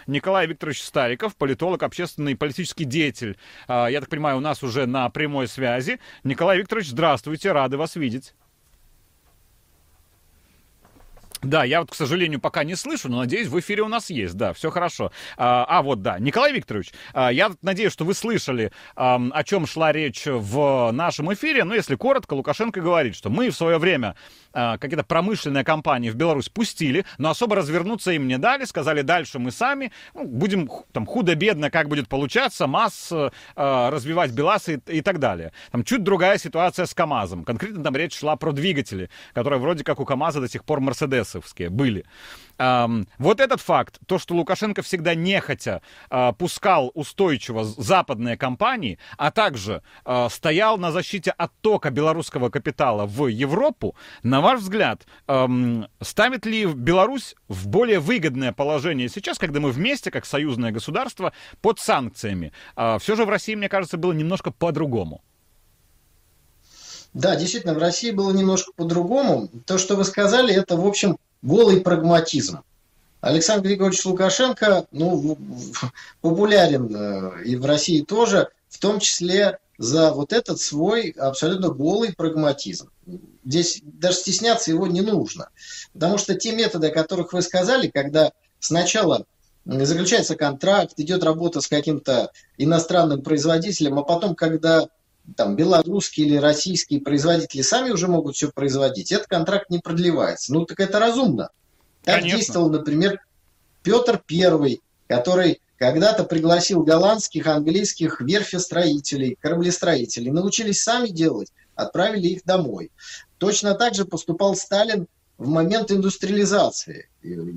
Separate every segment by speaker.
Speaker 1: Николай Викторович Стариков, политолог, общественный и политический деятель. Я так понимаю, у нас уже на прямой связи. Николай Викторович, здравствуйте, рады вас видеть. Да, я вот, к сожалению, пока не слышу, но надеюсь, в эфире у нас есть, да, все хорошо. Вот, да, Николай Викторович, я надеюсь, что вы слышали, о чем шла речь в нашем эфире. Ну, если коротко, Лукашенко говорит, что мы в свое время какие-то промышленные компании в Беларусь пустили, но особо развернуться им не дали, сказали, дальше мы сами будем там худо-бедно, как будет получаться, МАЗ развивать, БелАЗ и так далее. Там чуть другая ситуация с КАМАЗом. Конкретно там речь шла про двигатели, которые вроде как у КАМАЗа до сих пор Мерседес были. Вот этот факт, то, что Лукашенко всегда нехотя пускал устойчиво западные компании, а также стоял на защите оттока белорусского капитала в Европу, на ваш взгляд, ставит ли Беларусь в более выгодное положение сейчас, когда мы вместе, как союзное государство, под санкциями? Все же в России, мне кажется, было немножко по-другому.
Speaker 2: Да, действительно, в России было немножко по-другому. То, что вы сказали, это, в общем, голый прагматизм. Александр Григорьевич Лукашенко, популярен и в России тоже, в том числе за вот этот свой абсолютно голый прагматизм. Здесь даже стесняться его не нужно. Потому что те методы, о которых вы сказали, когда сначала заключается контракт, идет работа с каким-то иностранным производителем, а потом, когда там белорусские или российские производители сами уже могут все производить, этот контракт не продлевается. Ну, так это разумно. Так
Speaker 1: Конечно.
Speaker 2: действовал, например, Петр I, который когда-то пригласил голландских, английских верфестроителей, кораблестроителей, научились сами делать, отправили их домой. Точно так же поступал Сталин в момент индустриализации.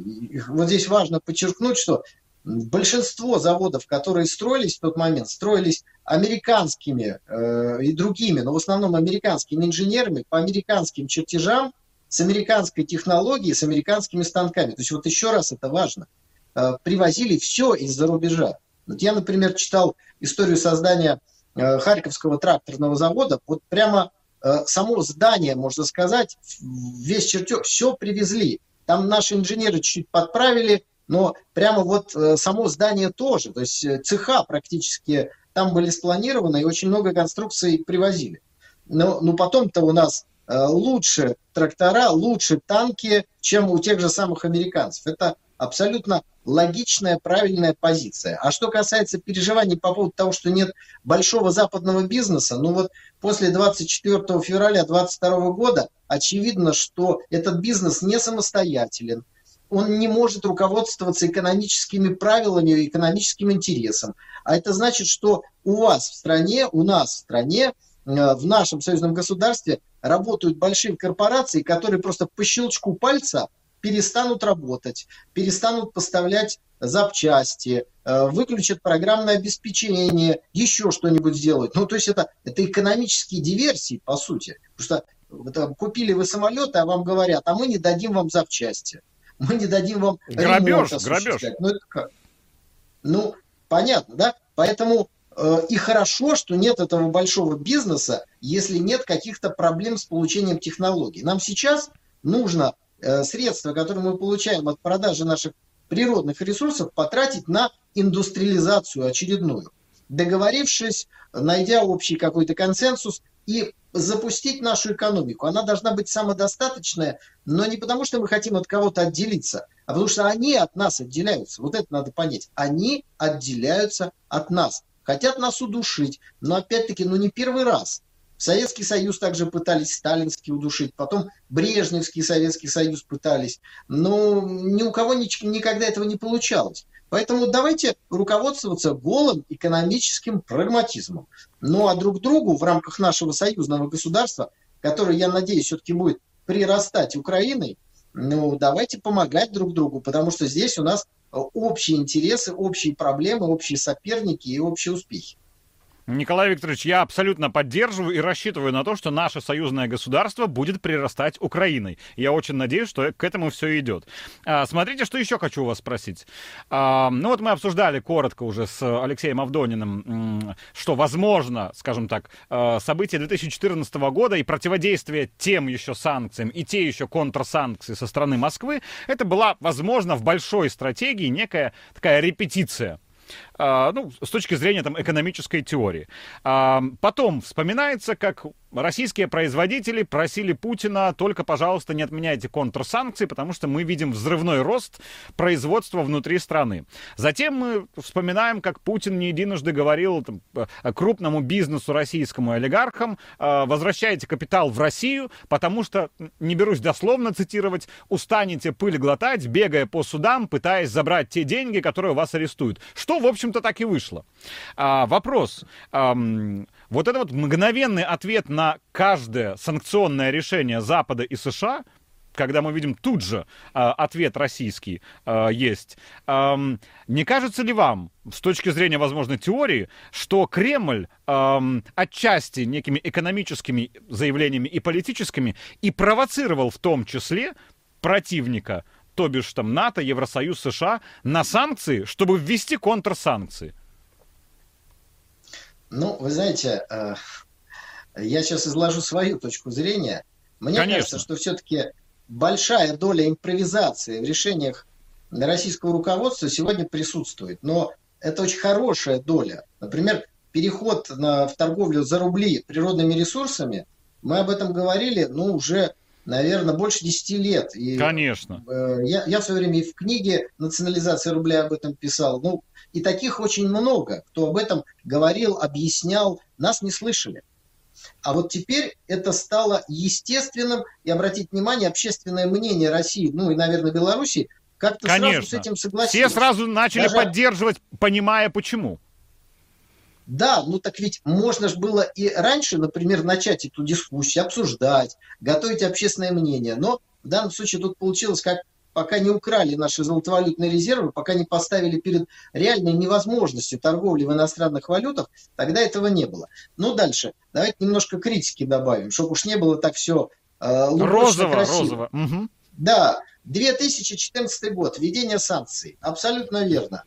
Speaker 2: И вот здесь важно подчеркнуть, что большинство заводов, которые строились в тот момент, строились американскими и другими, но в основном американскими инженерами по американским чертежам, с американской технологией, с американскими станками. То есть вот еще раз это важно. Привозили все из-за рубежа. Вот я, например, читал историю создания Харьковского тракторного завода. Вот прямо само здание, можно сказать, весь чертеж, все привезли. Там наши инженеры чуть-чуть подправили, но прямо вот само здание тоже. То есть цеха практически там были спланированы, и очень много конструкций привозили. Но потом-то у нас лучше трактора, лучше танки, чем у тех же самых американцев. Это абсолютно логичная, правильная позиция. А что касается переживаний по поводу того, что нет большого западного бизнеса, ну вот после 24 февраля 2022 года очевидно, что этот бизнес не самостоятелен. Он не может руководствоваться экономическими правилами, экономическим интересом. А это значит, что у вас в стране, у нас в стране, в нашем союзном государстве работают большие корпорации, которые просто по щелчку пальца перестанут работать, перестанут поставлять запчасти, выключат программное обеспечение, еще что-нибудь сделают. Ну, то есть это экономические диверсии, по сути. Потому что купили вы самолеты, а вам говорят, а мы не дадим вам запчасти. Мы не дадим вам ремонт осуществлять. Ну, это как? Ну, понятно, да? Поэтому и хорошо, что нет этого большого бизнеса, если нет каких-то проблем с получением технологий. Нам сейчас нужно средства, которые мы получаем от продажи наших природных ресурсов, потратить на индустриализацию очередную. Договорившись, найдя общий какой-то консенсус и запустить нашу экономику. Она должна быть самодостаточная, но не потому, что мы хотим от кого-то отделиться, а потому что они от нас отделяются. Вот это надо понять. Они отделяются от нас. Хотят нас удушить, но опять-таки, не первый раз. Советский Союз также пытались сталинский удушить, потом Брежневский Советский Союз пытались, но ни у кого никогда этого не получалось. Поэтому давайте руководствоваться голым экономическим прагматизмом. Ну а друг другу в рамках нашего союзного государства, которое, я надеюсь, все-таки будет прирастать Украиной, давайте помогать друг другу, потому что здесь у нас общие интересы, общие проблемы, общие соперники и общие успехи.
Speaker 1: Николай Викторович, я абсолютно поддерживаю и рассчитываю на то, что наше союзное государство будет прирастать Украиной. Я очень надеюсь, что к этому все идет. Смотрите, что еще хочу у вас спросить. Ну вот мы обсуждали коротко уже с Алексеем Авдониным, что возможно, скажем так, события 2014 года и противодействие тем еще санкциям и те еще контрсанкции со стороны Москвы, это была, возможно, в большой стратегии некая такая репетиция. Ну, с точки зрения там, экономической теории. Потом вспоминается, как российские производители просили Путина: только, пожалуйста, не отменяйте контрсанкции, потому что мы видим взрывной рост производства внутри страны. Затем мы вспоминаем, как Путин не единожды говорил там, крупному бизнесу, российскому олигархам: возвращайте капитал в Россию, потому что, не берусь дословно цитировать, устанете пыль глотать, бегая по судам, пытаясь забрать те деньги, которые у вас арестуют. Что, в общем-то, так и вышло. Вопрос. Вот это вот мгновенный ответ на каждое санкционное решение Запада и США, когда мы видим тут же ответ российский есть, не кажется ли вам, с точки зрения, возможно, теории, что Кремль отчасти некими экономическими заявлениями и политическими и провоцировал в том числе противника, то бишь там НАТО, Евросоюз, США, на санкции, чтобы ввести контрсанкции?
Speaker 2: Ну, вы знаете, я сейчас изложу свою точку зрения. Мне кажется, что все-таки большая доля импровизации в решениях российского руководства сегодня присутствует. Но это очень хорошая доля. Например, переход в торговлю за рубли природными ресурсами, мы об этом говорили, ну, уже, наверное, больше 10 лет. И
Speaker 1: конечно.
Speaker 2: Я в свое время и в книге «Национализация рубля» об этом писал. Ну, и таких очень много, кто об этом говорил, объяснял. Нас не слышали. А вот теперь это стало естественным. И, обратите внимание, общественное мнение России, ну и, наверное, Беларуси, как-то сразу с этим согласилось.
Speaker 1: Все сразу начали поддерживать, понимая почему.
Speaker 2: Да, ну так ведь можно же было и раньше, например, начать эту дискуссию, обсуждать, готовить общественное мнение. Но в данном случае тут получилось, как пока не украли наши золотовалютные резервы, пока не поставили перед реальной невозможностью торговли в иностранных валютах, тогда этого не было. Ну, дальше. Давайте немножко критики добавим, чтобы уж не было так все розово.
Speaker 1: Угу.
Speaker 2: Да, 2014 год, введение санкций. Абсолютно верно.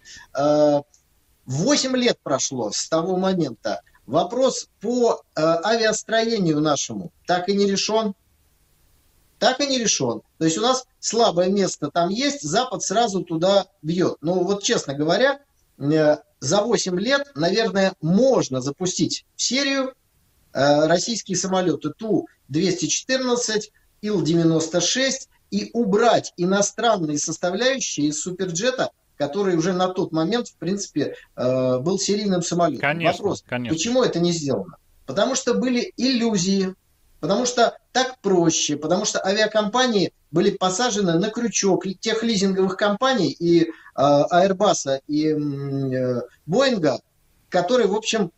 Speaker 2: 8 лет прошло с того момента. Вопрос по авиастроению нашему так и не решен. Так и не решен. То есть у нас слабое место там есть, Запад сразу туда бьет. Ну вот честно говоря, за 8 лет, наверное, можно запустить в серию российские самолеты Ту-214, Ил-96 и убрать иностранные составляющие из суперджета, который уже на тот момент, в принципе, был серийным самолетом.
Speaker 1: Конечно,
Speaker 2: вопрос,
Speaker 1: конечно.
Speaker 2: Почему это не сделано? Потому что были иллюзии, потому что так проще, потому что авиакомпании были посажены на крючок тех лизинговых компаний и Airbus, и Боинга, которые, в общем,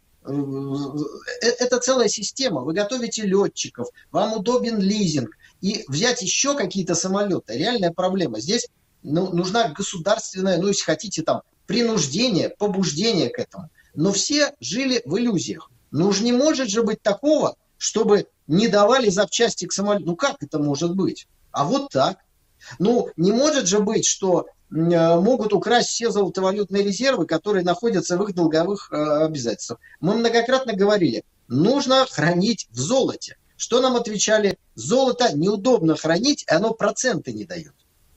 Speaker 2: это целая система. Вы готовите летчиков, вам удобен лизинг. И взять еще какие-то самолеты – реальная проблема. Здесь нужна государственная, ну, если хотите, там, принуждение, побуждение к этому. Но все жили в иллюзиях. Ну уж не может же быть такого, чтобы не давали запчасти к самолету. Ну как это может быть? А вот так. Ну не может же быть, что могут украсть все золотовалютные резервы, которые находятся в их долговых обязательствах. Мы многократно говорили, нужно хранить в золоте. Что нам отвечали? Золото неудобно хранить, и оно проценты не дает.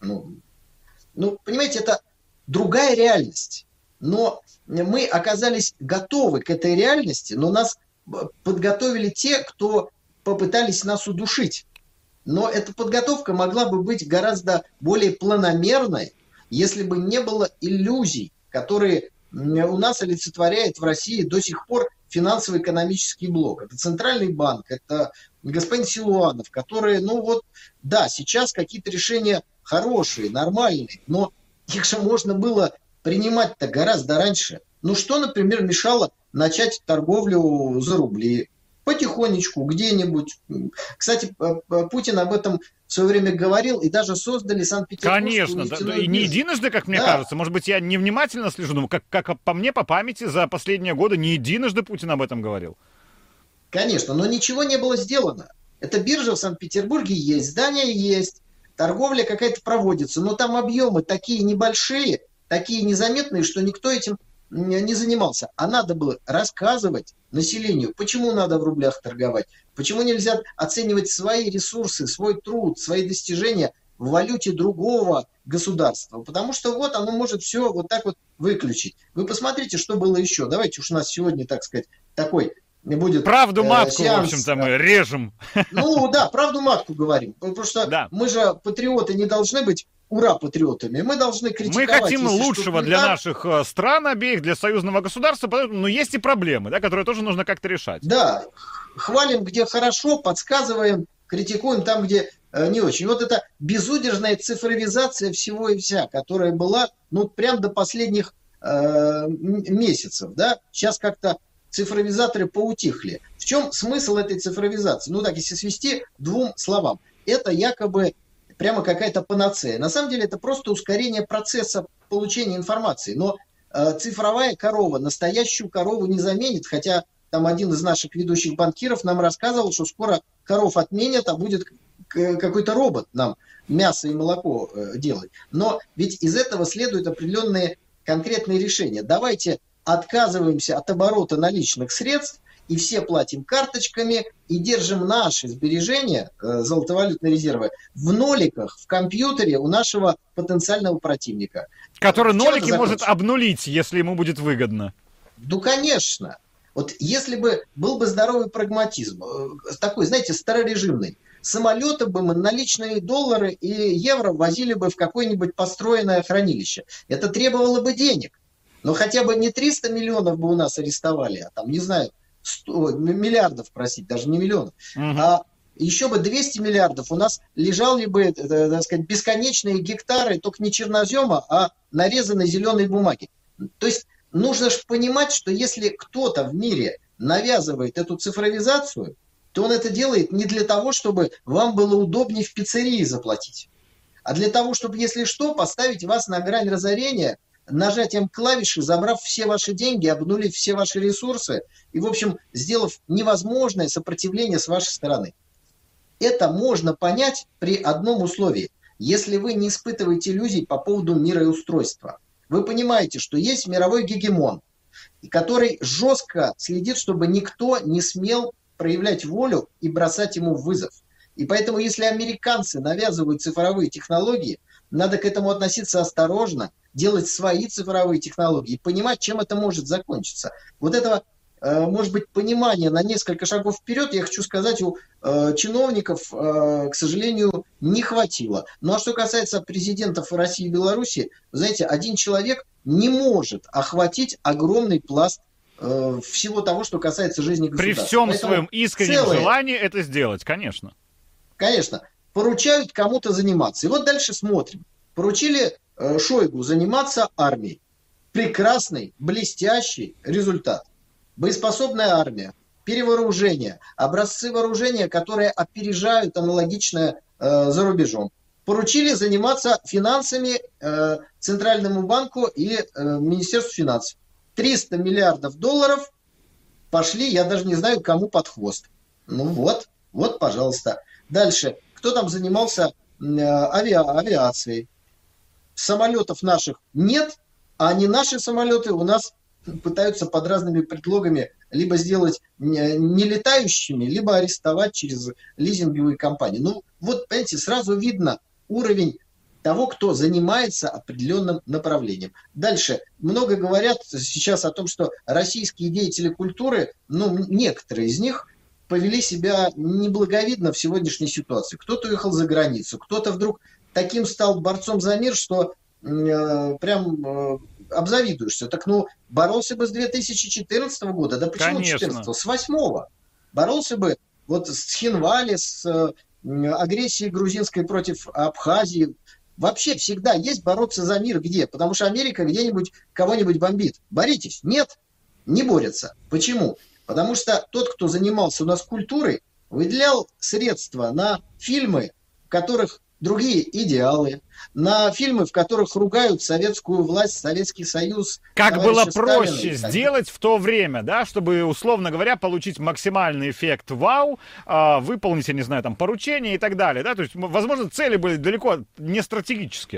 Speaker 2: Ну, понимаете, это другая реальность. Но мы оказались готовы к этой реальности, но нас подготовили те, кто попытались нас удушить. Но эта подготовка могла бы быть гораздо более планомерной, если бы не было иллюзий, которые у нас олицетворяет в России до сих пор финансово-экономический блок. Это Центральный банк, это господин Силуанов, которые, ну вот, да, сейчас какие-то решения хорошие, нормальные, но их же можно было принимать-то гораздо раньше. Ну что, например, мешало начать торговлю за рубли? потихонечку, где-нибудь. Кстати, Путин об этом в свое время говорил, и даже создали Санкт-Петербургскую
Speaker 1: Конечно, да, и не
Speaker 2: биржу.
Speaker 1: единожды, как мне
Speaker 2: Да.
Speaker 1: кажется. Может быть, я невнимательно слежу, но как по мне, по памяти, за последние годы не единожды Путин об этом говорил.
Speaker 2: Конечно, но ничего не было сделано. Эта биржа в Санкт-Петербурге есть, здание есть, торговля какая-то проводится, но там объемы такие небольшие, такие незаметные, что никто этим не занимался. А надо было рассказывать населению, почему надо в рублях торговать, почему нельзя оценивать свои ресурсы, свой труд, свои достижения в валюте другого государства. Потому что вот оно может все вот так вот выключить. Вы посмотрите, что было еще. Давайте уж у нас сегодня, так сказать, такой будет
Speaker 1: Правду матку,
Speaker 2: сеанс.
Speaker 1: в общем-то, мы режем.
Speaker 2: Ну да, правду матку говорим. Потому что
Speaker 1: Да.
Speaker 2: мы же патриоты не должны быть ура-патриотами. Мы должны критиковать.
Speaker 1: Мы хотим
Speaker 2: если
Speaker 1: лучшего
Speaker 2: что-то не
Speaker 1: для
Speaker 2: так.
Speaker 1: наших стран обеих, для союзного государства, но есть и проблемы, да, которые тоже нужно как-то решать.
Speaker 2: Да, хвалим, где хорошо, подсказываем, критикуем там, где не очень. Вот эта безудержная цифровизация всего и вся, которая была, ну, прям до последних месяцев, да, сейчас как-то цифровизаторы поутихли. В чем смысл этой цифровизации? Ну так, если свести двум словам. Это якобы прямо какая-то панацея. На самом деле это просто ускорение процесса получения информации. Но цифровая корова настоящую корову не заменит, хотя там один из наших ведущих банкиров нам рассказывал, что скоро коров отменят, а будет какой-то робот нам мясо и молоко делать. Но ведь из этого следуют определенные конкретные решения. Давайте отказываемся от оборота наличных средств, и все платим карточками, и держим наши сбережения, золотовалютные резервы, в ноликах, в компьютере у нашего потенциального противника.
Speaker 1: Который нолики может обнулить, если ему будет выгодно.
Speaker 2: Ну, конечно. Вот если бы был бы здоровый прагматизм, такой, знаете, старорежимный, самолеты бы мы наличные доллары и евро возили бы в какое-нибудь построенное хранилище. Это требовало бы денег. Но хотя бы не 300 миллионов бы у нас арестовали, а там, не знаю, 100 миллиардов, простите, даже не миллионов. А еще бы 200 миллиардов у нас лежали бы, так сказать, бесконечные гектары, только не чернозема, а нарезанной зеленой бумаги. То есть нужно же понимать, что если кто-то в мире навязывает эту цифровизацию, то он это делает не для того, чтобы вам было удобнее в пиццерии заплатить, а для того, чтобы, если что, поставить вас на грань разорения, нажатием клавиши, забрав все ваши деньги, обнулив все ваши ресурсы и, в общем, сделав невозможное сопротивление с вашей стороны. Это можно понять при одном условии. Если вы не испытываете иллюзий по поводу мироустройства. Вы понимаете, что есть мировой гегемон, который жестко следит, чтобы никто не смел проявлять волю и бросать ему вызов. И поэтому, если американцы навязывают цифровые технологии, надо к этому относиться осторожно, делать свои цифровые технологии, понимать, чем это может закончиться. Вот этого, может быть, понимания на несколько шагов вперед, я хочу сказать, у чиновников, к сожалению, не хватило. Ну а что касается президентов России и Беларуси, знаете, один человек не может охватить огромный пласт всего того, что касается жизни государства.
Speaker 1: При всем
Speaker 2: Поэтому
Speaker 1: своем искреннем желании это сделать, конечно.
Speaker 2: Конечно. Поручают кому-то заниматься. И вот дальше смотрим. Поручили Шойгу заниматься армией. Прекрасный, блестящий результат. Боеспособная армия, перевооружение, образцы вооружения, которые опережают аналогичное за рубежом. Поручили заниматься финансами Центральному банку и Министерству финансов. 300 миллиардов долларов пошли, я даже не знаю, кому под хвост. Ну вот, пожалуйста. Дальше. Кто там занимался авиацией? Самолетов наших нет, а не наши самолеты у нас пытаются под разными предлогами либо сделать нелетающими, либо арестовать через лизинговые компании. Ну, вот, понимаете, сразу видно уровень того, кто занимается определенным направлением. Дальше. Много говорят сейчас о том, что российские деятели культуры, ну, некоторые из них повели себя неблаговидно в сегодняшней ситуации. Кто-то уехал за границу, кто-то вдруг таким стал борцом за мир, что прям обзавидуешься. Так, ну, боролся бы с 2014 года. Да почему 2014? С 2008. Боролся бы вот с Хинвали, с агрессией грузинской против Абхазии. Вообще всегда есть бороться за мир где? Потому что Америка где-нибудь кого-нибудь бомбит. Боритесь. Нет, не борются. Почему? Потому что тот, кто занимался у нас культурой, выделял средства на фильмы, в которых другие идеалы, на фильмы, в которых ругают советскую власть, Советский Союз,
Speaker 1: как было проще
Speaker 2: Сталина.
Speaker 1: сделать в то время, да, чтобы, условно говоря, получить максимальный эффект вау, выполнить, я не знаю, там, поручения и так далее, да, то есть, возможно, цели были далеко не стратегические.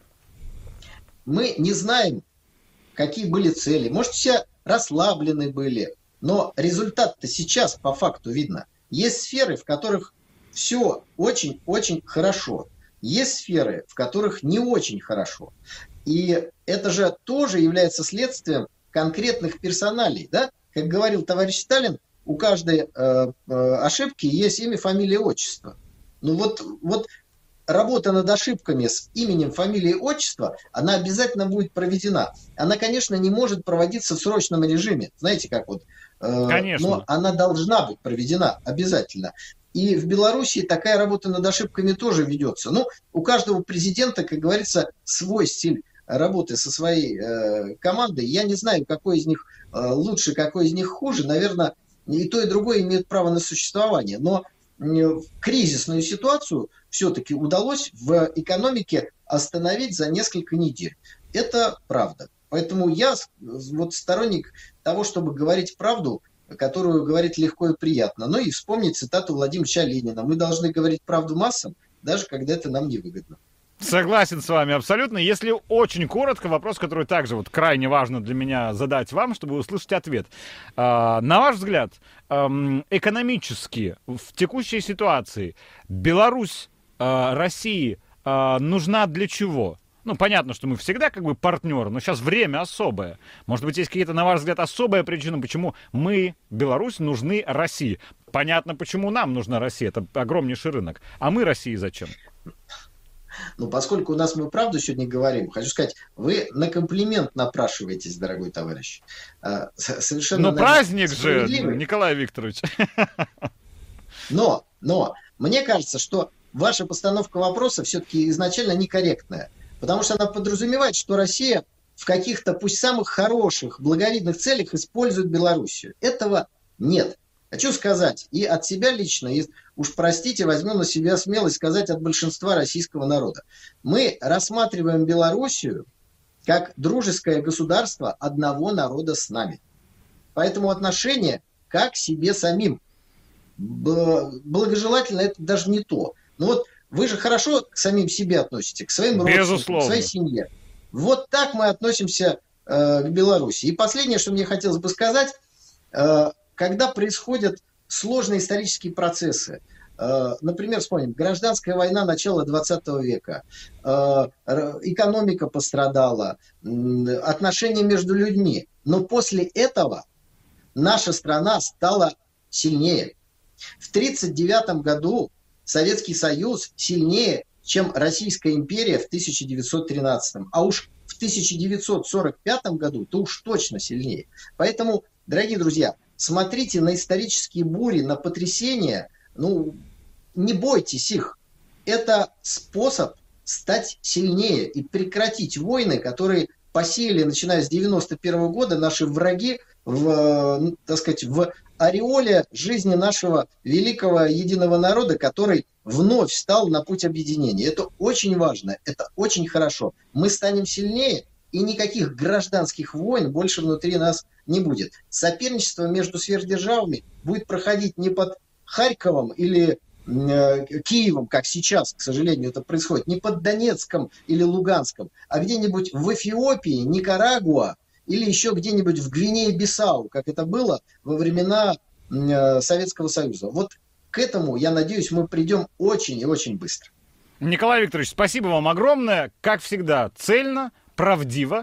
Speaker 2: Мы не знаем, какие были цели. Может, все расслаблены были, но результат-то сейчас по факту видно. Есть сферы, в которых все очень-очень хорошо. Есть сферы, в которых не очень хорошо. И это же тоже является следствием конкретных персоналей. Да? Как говорил товарищ Сталин, у каждой ошибки есть имя, фамилия, отчество. Ну вот работа над ошибками с именем, фамилией, отчество, она обязательно будет проведена. Она, конечно, не может проводиться в срочном режиме. Знаете, как вот.
Speaker 1: Конечно.
Speaker 2: Но она должна быть проведена обязательно. И в Беларуси такая работа над ошибками тоже ведется. Ну, у каждого президента, как говорится, свой стиль работы со своей командой. Я не знаю, какой из них лучше, какой из них хуже. Наверное, и то, и другое имеют право на существование. Но кризисную ситуацию все-таки удалось в экономике остановить за несколько недель. Это правда. Поэтому я вот сторонник того, чтобы говорить правду, которую говорить легко и приятно. Ну и вспомнить цитату Владимира Ильича Ленина. Мы должны говорить правду массам, даже когда это нам невыгодно.
Speaker 1: Soгласен с вами абсолютно. Если очень коротко, вопрос, который также вот крайне важно для меня задать вам, чтобы услышать ответ. На ваш взгляд, экономически в текущей ситуации Беларусь России нужна для чего? Ну, понятно, что мы всегда как бы партнеры, но сейчас время особое. Может быть, есть какие-то, на ваш взгляд, особые причины, почему мы, Беларусь, нужны России. Понятно, почему нам нужна Россия. Это огромнейший рынок. А мы России зачем?
Speaker 2: Ну, поскольку у нас мы правду сегодня говорим, хочу сказать, вы на комплимент напрашиваетесь, дорогой товарищ. Совершенно.
Speaker 1: Но праздник же, Николай Викторович.
Speaker 2: Но мне кажется, что ваша постановка вопроса все-таки изначально некорректная. Потому что она подразумевает, что Россия в каких-то, пусть самых хороших, благовидных целях использует Белоруссию. Этого нет. Хочу сказать и от себя лично, и уж простите, возьму на себя смелость сказать от большинства российского народа. Мы рассматриваем Белоруссию как дружеское государство одного народа с нами. Поэтому отношение как к себе самим. Благожелательно это даже не то. Но вот вы же хорошо к самим себе относитесь, к своим родственникам, к своей семье. Вот так мы относимся к Беларуси. И последнее, что мне хотелось бы сказать, когда происходят сложные исторические процессы, например, вспомним, гражданская война начала 20 века, экономика пострадала, отношения между людьми, но после этого наша страна стала сильнее. В 1939 году Советский Союз сильнее, чем Российская империя в 1913. А уж в 1945 году то уж точно сильнее. Поэтому, дорогие друзья, смотрите на исторические бури, на потрясения, ну, не бойтесь их. Это способ стать сильнее и прекратить войны, которые посеяли, начиная с 1991 года, наши враги так сказать, в ореоле жизни нашего великого единого народа, который вновь встал на путь объединения. Это очень важно, это очень хорошо. Мы станем сильнее, и никаких гражданских войн больше внутри нас не будет. Соперничество между сверхдержавами будет проходить не под Харьковом или Киевом, как сейчас, к сожалению, это происходит, не под Донецком или Луганском, а где-нибудь в Эфиопии, Никарагуа, или еще где-нибудь в Гвинее-Бисау, как это было во времена Советского Союза. Вот к этому, я надеюсь, мы придем очень и очень быстро.
Speaker 1: Николай Викторович, спасибо вам огромное. Как всегда, цельно, правдиво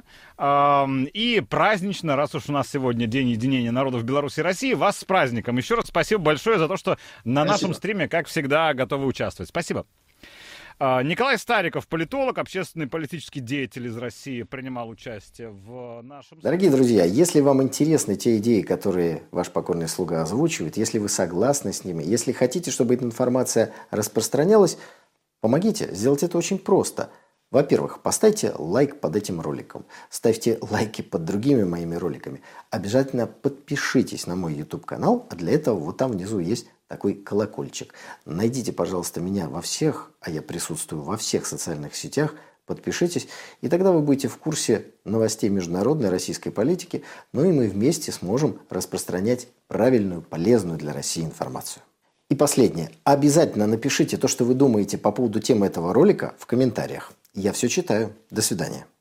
Speaker 1: и празднично, раз уж у нас сегодня День единения народов Беларуси и России. Вас с праздником. Еще раз спасибо большое за то, что на нашем стриме, как всегда, готовы участвовать. Спасибо. Николай Стариков, политолог, общественный политический деятель из России, принимал участие в нашем...
Speaker 3: Дорогие друзья, если вам интересны те идеи, которые ваш покорный слуга озвучивает, если вы согласны с ними, если хотите, чтобы эта информация распространялась, помогите. Сделать это очень просто. Во-первых, поставьте лайк под этим роликом. Ставьте лайки под другими моими роликами. Обязательно подпишитесь на мой YouTube-канал, а для этого вот там внизу есть такой колокольчик. Найдите, пожалуйста, меня во всех, а я присутствую во всех социальных сетях, подпишитесь, и тогда вы будете в курсе новостей международной российской политики, ну и мы вместе сможем распространять правильную, полезную для России информацию. И последнее. Обязательно напишите то, что вы думаете по поводу темы этого ролика в комментариях. Я все читаю. До свидания.